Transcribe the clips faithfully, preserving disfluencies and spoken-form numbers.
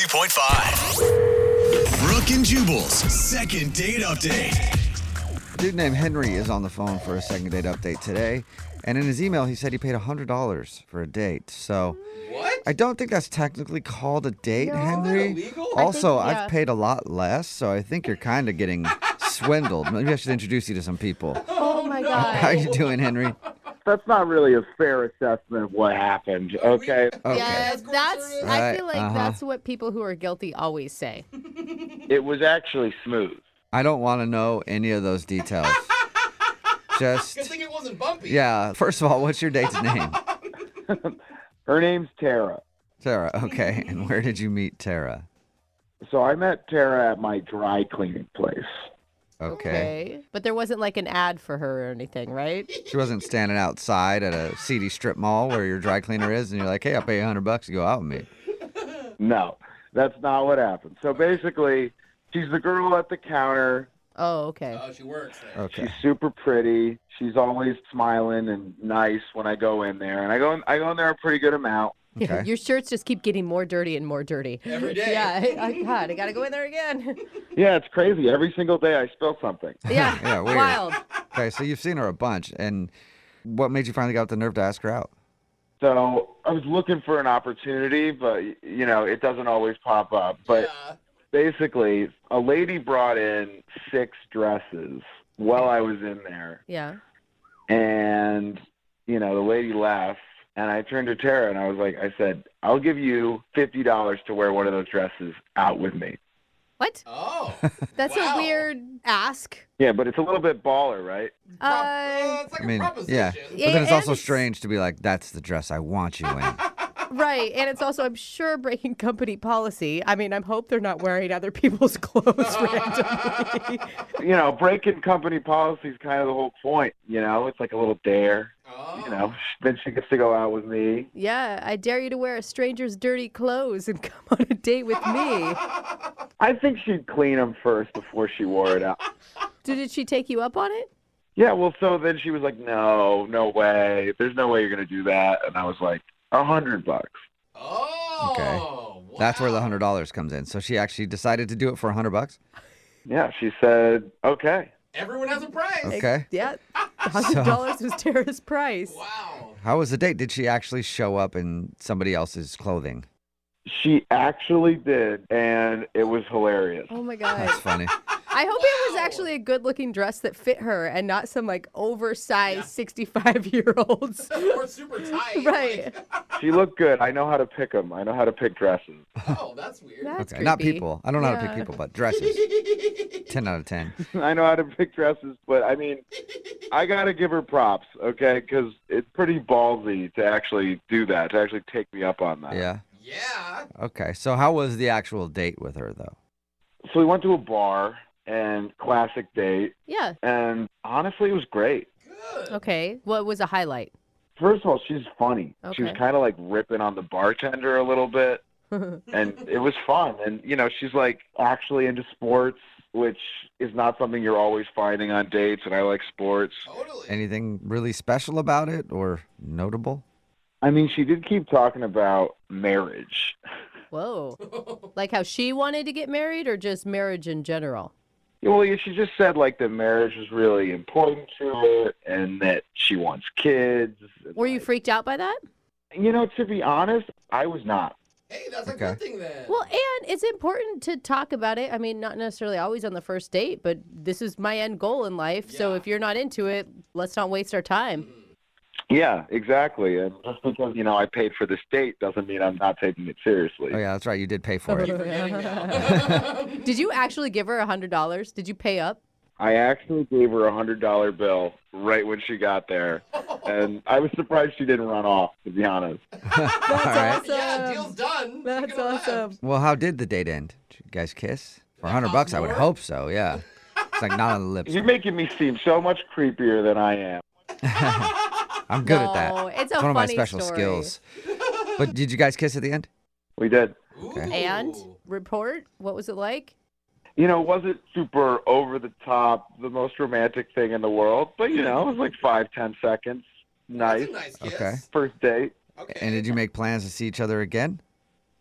ninety-two point five. Brooke and Jubal's second date update. A dude named Henry is on the phone for a second date update today. And in his email, he said he paid one hundred dollars for a date. So What? I don't think that's technically called a date, No. Henry. Isn't that illegal? Also, I think, yeah. I've paid a lot less, so I think you're kind of getting swindled. Maybe I should introduce you to some people. Oh my no. God. How you doing, Henry? That's not really a fair assessment of what happened, okay? Okay. Yeah, Of course that's. there is. I feel Right, like uh-huh. that's what people who are guilty always say. It was actually smooth. I don't want to know any of those details. Just, Good thing it wasn't bumpy. yeah. First of all, what's your date's name? Her name's Tara. Tara. Okay. And where did you meet Tara? So I met Tara at my dry cleaning place. Okay. But there wasn't like an ad for her or anything, right? She wasn't standing outside at a seedy strip mall where your dry cleaner is, and you're like, hey, I'll pay you one hundred bucks to go out with me. No, that's not what happened. So basically, she's the girl at the counter. Oh, okay. Oh, she works there. Okay. She's super pretty. She's always smiling and nice when I go in there. And I go in, I go in there a pretty good amount. Yeah, Okay. your shirts just keep getting more dirty and more dirty. Every day. Yeah, I, I, God, I gotta go in there again. Yeah, it's crazy. Every single day I spill something. Yeah, Yeah, weird. wild. Okay, so you've seen her a bunch, and what made you finally got the nerve to ask her out? So I was looking for an opportunity, but, you know, it doesn't always pop up. But Yeah. basically, a lady brought in six dresses while I was in there. Yeah. And, you know, the lady left, and I turned to Tara, and I was like, I said, I'll give you fifty dollars to wear one of those dresses out with me. What? Oh. That's Wow. a weird ask. Yeah, but it's a little bit baller, right? Uh, Uh, it's like I mean, a proposition. yeah. Yeah. But then it's and also it's- strange to be like, that's the dress I want you in. right. And it's also, I'm sure, breaking company policy. I mean, I hope they're not wearing other people's clothes randomly. You know, breaking company policy is kind of the whole point, you know? It's like a little dare. Oh. You know, then she gets to go out with me. Yeah, I dare you to wear a stranger's dirty clothes and come on a date with me. I think she'd clean them first before she wore it out. So did she take you up on it? Yeah, well, so then she was like, no, no way. There's no way you're going to do that. And I was like, a hundred bucks. Oh. Okay. Wow. That's where the one hundred dollars comes in. So she actually decided to do it for one hundred bucks? Yeah, she said, okay. Everyone has a price. Okay. Yeah. one hundred dollars was Tara's price. Wow. How was the date? Did she actually show up in somebody else's clothing? She actually did, and it was hilarious. Oh my God. That's funny. I hope it was Wow. actually a good looking dress that fit her and not some like oversized sixty-five year olds. Or super tight. Right. Like, She looked good. I know how to pick them. I know how to pick dresses. oh, that's weird. That's Okay. Not creepy. people. I don't know how to pick Yeah. people, but dresses. ten out of ten. I know how to pick dresses, but I mean, I got to give her props, okay? Because it's pretty ballsy to actually do that, to actually take me up on that. Yeah. Yeah. Okay. So how was the actual date with her, though? So we went to a bar and classic date, Yeah. and honestly, it was great. Good. Okay. What was a highlight? First of all, she's funny. She was Okay. kind of like ripping on the bartender a little bit, and it was fun. And, you know, she's like actually into sports, which is not something you're always finding on dates, and I like sports. Totally. Anything really special about it or notable? I mean, she did keep talking about marriage. Whoa. Like how she wanted to get married or just marriage in general? Yeah, well, yeah, she just said like that marriage was really important to her, and that she wants kids. and, Were you like- freaked out by that? You know, to be honest, I was not. Hey, that's a Okay. good thing then. Well, and it's important to talk about it. I mean, not necessarily always on the first date, but this is my end goal in life. So Yeah. if you're not into it, let's not waste our time. Yeah, exactly. And just because, you know, I paid for this date doesn't mean I'm not taking it seriously. Oh, yeah, that's right. You did pay for it. Keep forgetting now. Did you actually give her one hundred dollars? Did you pay up? I actually gave her a one hundred dollar bill right when she got there. And I was surprised she didn't run off, to be honest. That's All right. awesome. Yeah, deal's done. That's She could've awesome. left. Well, how did the date end? Did you guys kiss? For a that hundred cost bucks, I would more? hope so. Yeah. It's like not on the lips. You're making me seem so much creepier than I am. I'm good No, at that. it's a one of my funny special story. skills. But did you guys kiss at the end? We did. Okay. And Ooh. report, what was it like? You know, it wasn't super over the top, the most romantic thing in the world, but you know, it was like five, ten seconds. Nice. That's a nice kiss. Okay. First date. Okay. And did you make plans to see each other again?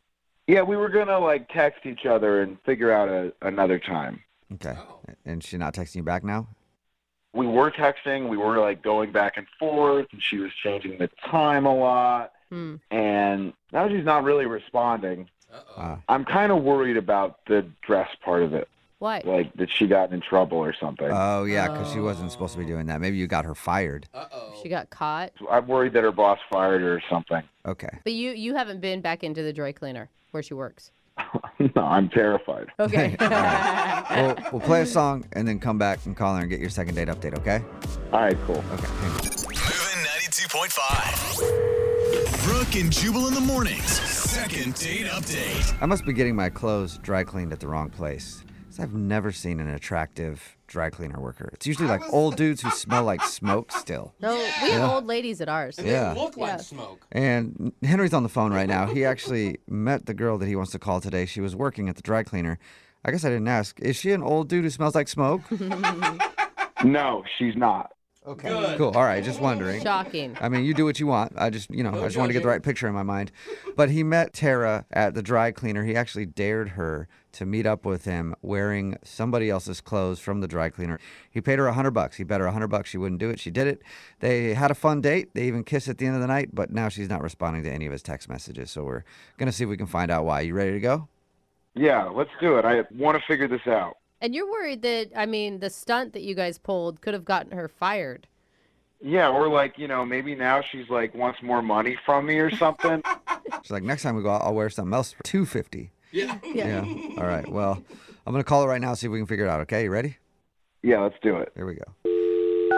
Yeah, we were gonna like text each other and figure out a, another time. Okay. Oh. And she's not texting you back now? We were texting, we were like going back and forth, and she was changing the time a lot. Hmm. And now she's not really responding. Uh-oh. Uh, I'm kind of worried about the dress part of it, Why? like that she got in trouble or something. oh, yeah, because she wasn't Oh. supposed to be doing that. Maybe you got her fired. Uh-oh. She got caught. I'm worried that her boss fired her or something. Okay. But you you haven't been back into the dry cleaner where she works. No, I'm terrified. Okay. We'll, we'll play a song and then come back and call her and get your second date update, okay? All right, cool. Okay. hang on. Moving ninety-two point five. Brooke and Jubal in the mornings. Second date update. I must be getting my clothes dry cleaned at the wrong place. 'Cause I've never seen an attractive dry cleaner worker. It's usually I like was- old dudes who smell like smoke still. No, we have Yeah. old ladies at ours. And Yeah. they look like Yeah. smoke. And Henry's on the phone right now. He actually met the girl that he wants to call today. She was working at the dry cleaner. I guess I didn't ask. Is she an old dude who smells like smoke? No, she's not. Okay. Good. Cool. All right. Just wondering. Shocking. I mean, you do what you want. I just, you know, No I just want to get the judging. right picture in my mind. But he met Tara at the dry cleaner. He actually dared her to meet up with him wearing somebody else's clothes from the dry cleaner. He paid her a hundred bucks. He bet her a hundred bucks she wouldn't do it. She did it. They had a fun date. They even kissed at the end of the night. But now she's not responding to any of his text messages. So we're gonna see if we can find out why. You ready to go? Yeah, let's do it. I want to figure this out. And you're worried that, I mean, the stunt that you guys pulled could have gotten her fired. Yeah, or like, you know, maybe now she's like wants more money from me or something. She's like, next time we go out, I'll wear something else for two fifty. Yeah. Yeah. All right. Well, I'm gonna call her right now. See if we can figure it out. Okay. You ready? Yeah, let's do it. Here we go.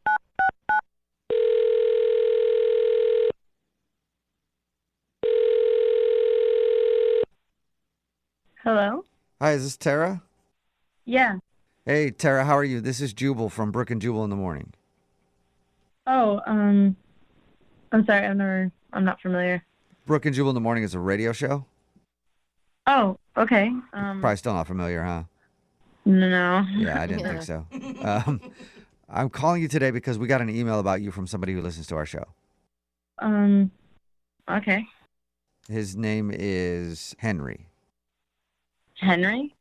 Hello? Hi. Is this Tara? Yeah. Hey, Tara. How are you? This is Jubal from Brooke and Jubal in the Morning. Oh, um, I'm sorry, I've never, I'm not familiar. Brooke and Jubal in the Morning is a radio show. Oh, okay. Um, Probably still not familiar, huh? no. Yeah, I didn't think so. Um, I'm calling you today because we got an email about you from somebody who listens to our show. Um, okay. His name is Henry. Henry?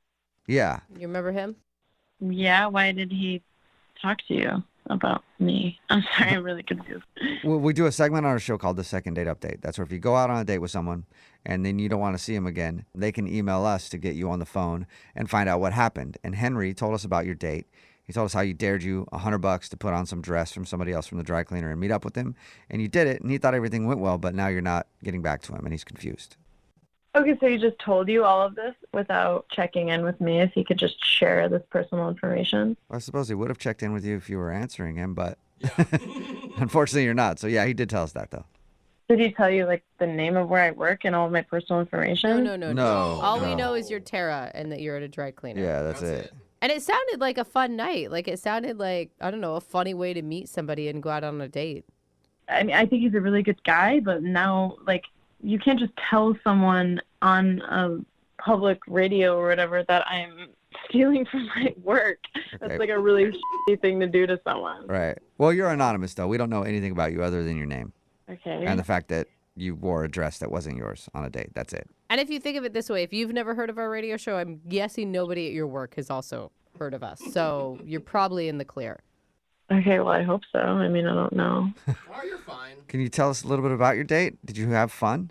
Yeah. You remember him? Yeah, why did he talk to you about me? I'm sorry, I'm really confused. Well, we do a segment on our show called the Second Date Update. That's where if you go out on a date with someone and then you don't want to see them again, they can email us to get you on the phone and find out what happened. And Henry told us about your date. He told us how you dared you a hundred bucks to put on some dress from somebody else from the dry cleaner and meet up with him. And you did it, and he thought everything went well, but now you're not getting back to him, and he's confused. Okay, so he just told you all of this without checking in with me if he could just share this personal information? Well, I suppose he would have checked in with you if you were answering him, but Yeah. unfortunately you're not. So yeah, he did tell us that though. Did he tell you, like, the name of where I work and all of my personal No, information? no, no, No. All we no. know is you're Tara and that you're at a dry cleaner. Yeah, that's, That's it. it. And it sounded like a fun night. Like it sounded like, I don't know, a funny way to meet somebody and go out on a date. I mean, I think he's a really good guy, but now, like, you can't just tell someone on a public radio or whatever that I'm stealing from my work. Okay. That's like a really shitty thing to do to someone. Right. Well, you're anonymous though. We don't know anything about you other than your name Okay. and the fact that you wore a dress that wasn't yours on a date. That's it. And if you think of it this way, if you've never heard of our radio show, I'm guessing nobody at your work has also heard of us. So you're probably in the clear. Okay, well, I hope so. I mean, I don't know. Oh, you're fine. Can you tell us a little bit about your date? Did you have fun?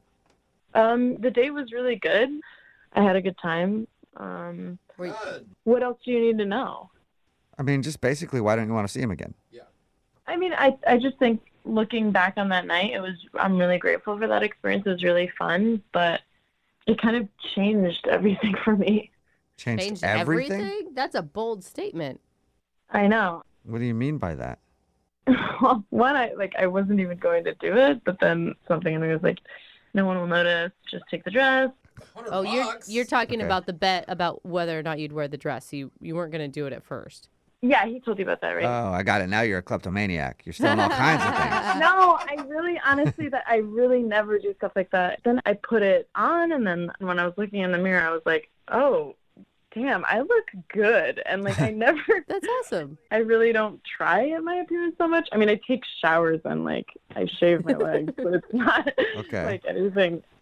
Um, the date was really good. I had a good time. Um, Were you- Good. what else do you need to know? I mean, just basically, why don't you want to see him again? I mean, I I just think looking back on that night, it was I'm really grateful for that experience. It was really fun, but it kind of changed everything for me. Changed, Changed everything? everything? That's a bold statement. I know. What do you mean by that? Well, one, I like I wasn't even going to do it, but then something in me was like, no one will notice. Just take the dress. one hundred Oh, you're bucks? you're talking Okay. about the bet about whether or not you'd wear the dress. You you weren't going to do it at first. Yeah, he told you about that, right? Oh, I got it. Now you're a kleptomaniac. You're stealing all kinds of things. No, I really, honestly, that I really never do stuff like that. Then I put it on, and then when I was looking in the mirror, I was like, oh, damn, I look good. And like, I never, That's awesome. I really don't try at my appearance so much. I mean, I take showers and like I shave my legs, but it's not Okay. like anything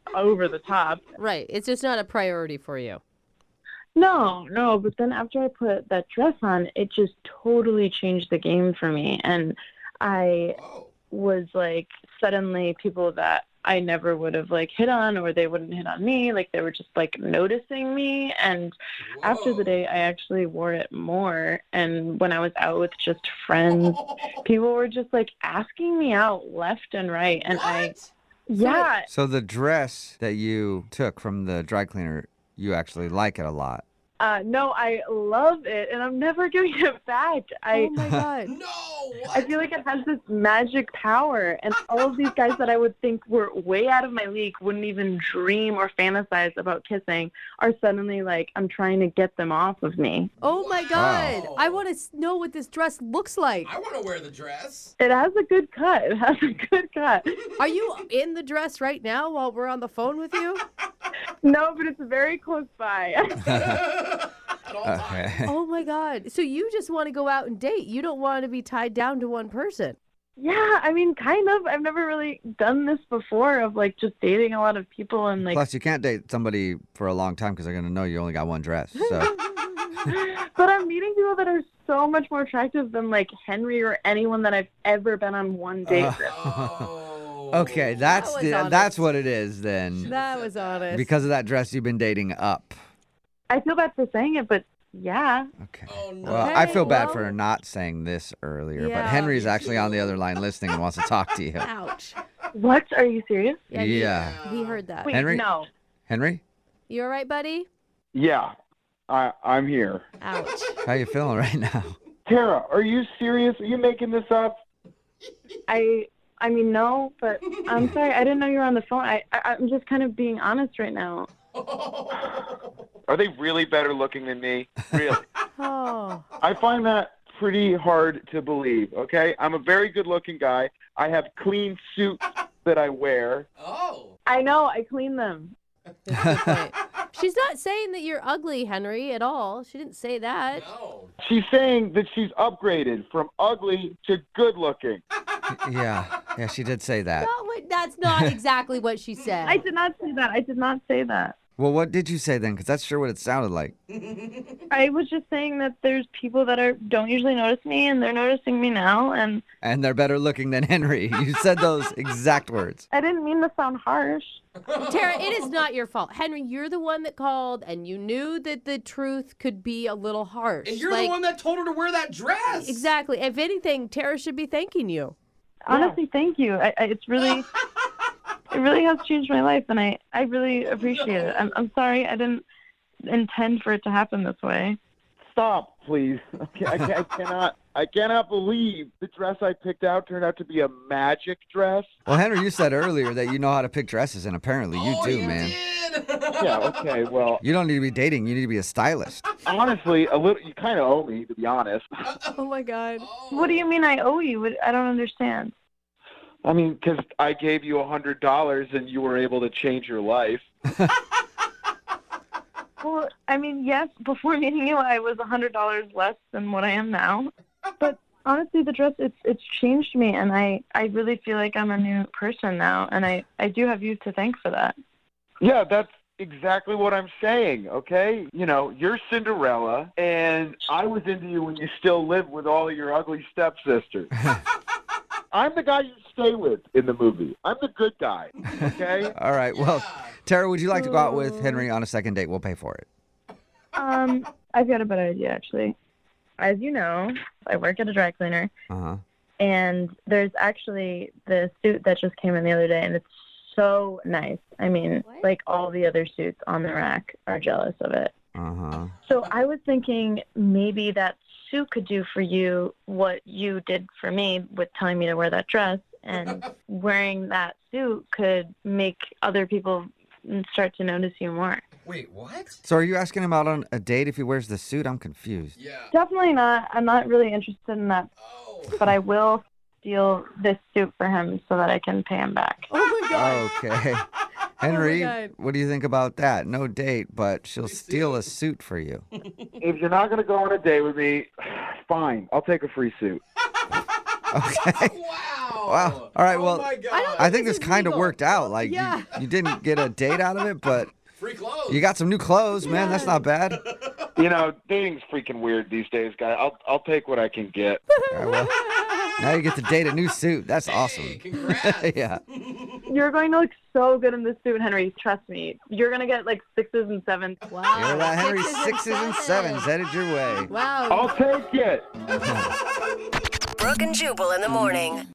over the top. Right. It's just not a priority for you. No, no. But then after I put that dress on, it just totally changed the game for me. And I Whoa. was like, suddenly people that I never would have like hit on, or they wouldn't hit on me, like they were just like noticing me. And after the Whoa. day, I actually wore it more. And when I was out with just friends, people were just like asking me out left and right. And I, What? yeah, So the dress that you took from the dry cleaner, you actually like it a lot. uh, no, I love it, and I'm never giving it back. I, Oh my God. No. What? I feel like it has this magic power, and all of these guys that I would think were way out of my league, wouldn't even dream or fantasize about kissing, are suddenly like, I'm trying to get them off of me. Oh my God. Wow. I want to know what this dress looks like. I want to wear the dress. It has a good cut. It has a good cut. Are you in the dress right now while we're on the phone with you? No, but it's very close by. At all times. Okay. Oh my God. So you just want to go out and date. You don't want to be tied down to one person. Yeah, I mean, kind of. I've never really done this before, of like just dating a lot of people and like. Plus, you can't date somebody for a long time because they're going to know you only got one dress. So, But I'm meeting people that are so much more attractive than like Henry or anyone that I've ever been on one date with. Oh. okay, that's was the, honest. that's what it is then. That was honest. Because of that dress, you've been dating up. I feel bad for saying it, but yeah. Okay. Oh, no. Well, I feel bad well- for not saying this earlier, but Yeah. Henry's actually on the other line listening and wants to talk to you. Ouch. What? Are you serious? Yeah. He, Yeah. he heard that. Wait, Henry? no. Henry, You all right, buddy? Yeah, I, I'm here. Ouch. how you feeling right now? Tara, are you serious? Are you making this up? I I mean, no, but I'm sorry. I didn't know you were on the phone. I, I I'm just kind of being honest right now. Are they really better looking than me? Really? Oh. I find that pretty hard to believe, okay? I'm a very good-looking guy. I have clean suits that I wear. Oh. I know. I clean them. That's a good point. She's not saying that you're ugly, Henry, at all. She didn't say that. No. She's saying that she's upgraded from ugly to good-looking. Yeah, yeah, she did say that. Not what, that's not exactly what she said. I did not say that. I did not say that. Well, what did you say then? Because that's sure what it sounded like. I was just saying that there's people that are don't usually notice me, and they're noticing me now, and And they're better looking than Henry. You said those exact words. I didn't mean to sound harsh. Tara, it is not your fault. Henry, you're the one that called, and you knew that the truth could be a little harsh. And you're Like, the one that told her to wear that dress. Exactly. If anything, Tara should be thanking you. Honestly, thank you. I, I, it's really, it really has changed my life, and I, I really appreciate it. I'm, I'm sorry I didn't intend for it to happen this way. Stop, please. Okay, I, ca- I cannot. I cannot believe the dress I picked out turned out to be a magic dress. Well, Henry, you said earlier that you know how to pick dresses, and apparently you oh, do, you man. Did. Yeah. Okay. Well, You don't need to be dating. You need to be a stylist. honestly, a little. You kind of owe me, to be honest. Oh, my God. Oh. What do you mean I owe you? What, I don't understand. I mean, because I gave you a hundred dollars and you were able to change your life. Well, I mean, yes, before meeting you, I was a hundred dollars less than what I am now. But honestly, the dress, it's it's changed me, and I, I really feel like I'm a new person now, and I, I do have you to thank for that. Yeah, that's exactly what I'm saying, okay? You know, you're Cinderella, and I was into you when you still lived with all of your ugly stepsisters. I'm the guy you stay with in the movie. I'm the good guy, okay? All right. Well, Tara, would you like to go out with Henry on a second date? We'll pay for it. Um, I've got a better idea, actually. As you know, I work at a dry cleaner, Uh huh. and there's actually the suit that just came in the other day, and it's so nice. I mean, What? like all the other suits on the rack are jealous of it. Uh huh. So I was thinking maybe that suit could do for you what you did for me with telling me to wear that dress, and wearing that suit could make other people start to notice you more. Wait, what? So, are you asking him out on a date if he wears the suit? I'm confused. Yeah. Definitely not. I'm not really interested in that, Oh. but I will steal this suit for him so that I can pay him back. Oh, my God. Okay. Henry, God. what do you think about that? No date, but she'll steal a suit for you. If you're not going to go on a date with me, fine. I'll take a free suit. Okay. Wow. Wow. All right, Oh well, my God. I don't I think this this is kind of legal. worked out. Like, Yeah. you, you didn't get a date out of it, but Free clothes. you got some new clothes, man. That's not bad. You know, dating's freaking weird these days, guy. I'll I'll take what I can get. All right, well, now you get to date a new suit. That's Hey, awesome. congrats. Yeah. You're going to look so good in this suit, Henry. Trust me. You're going to get like sixes and sevens. Wow. Hear that, Henry? Sixes and sevens headed your way. Wow. I'll take it. Brooke and Jubal in the morning.